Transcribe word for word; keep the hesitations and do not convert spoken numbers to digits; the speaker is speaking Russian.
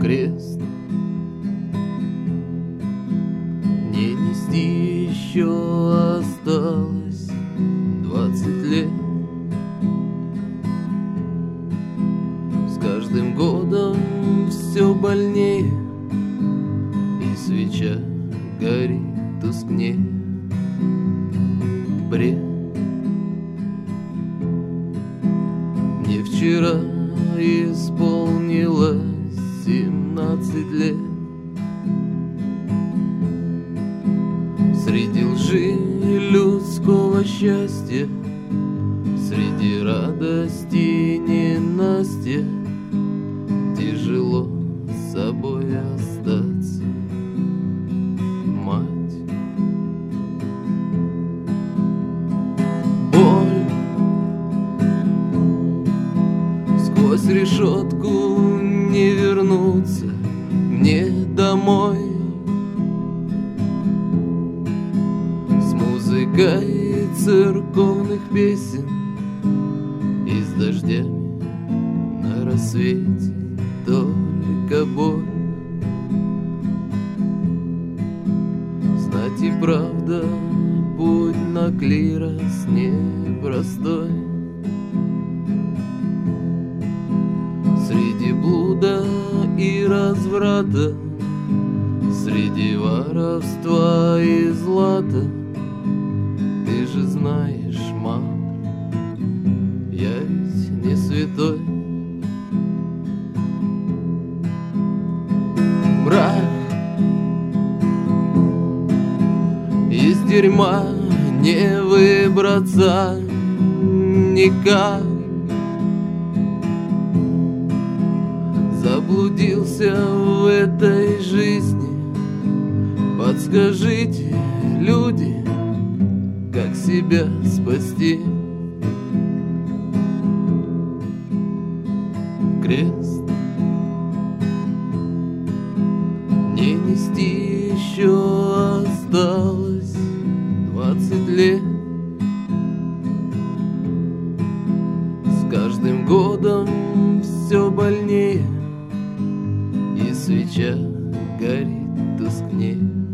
крест не нести еще осталось двадцать лет. С каждым годом все больнее, и свеча горит тускнее. Бред. Мне вчера исполнилось семнадцать лет. Среди лжи людского счастья, среди радости и ненастья, тяжело с собой остаться, мать. Боль сквозь решетку не вернуться мне домой. С музыкой церковных песен и с дождями на рассвете только боль. Знать и правда путь на клирос непростой. Среди блуда и разврата, среди воровства и злата, ты же знаешь, мам, я ведь не святой. Мрак, из дерьма не выбраться никак. Заблудился в этой жизни. Подскажите, люди, как себя спасти? Крест не нести еще осталось двадцать лет. С каждым годом все больнее, и свеча горит тускнее.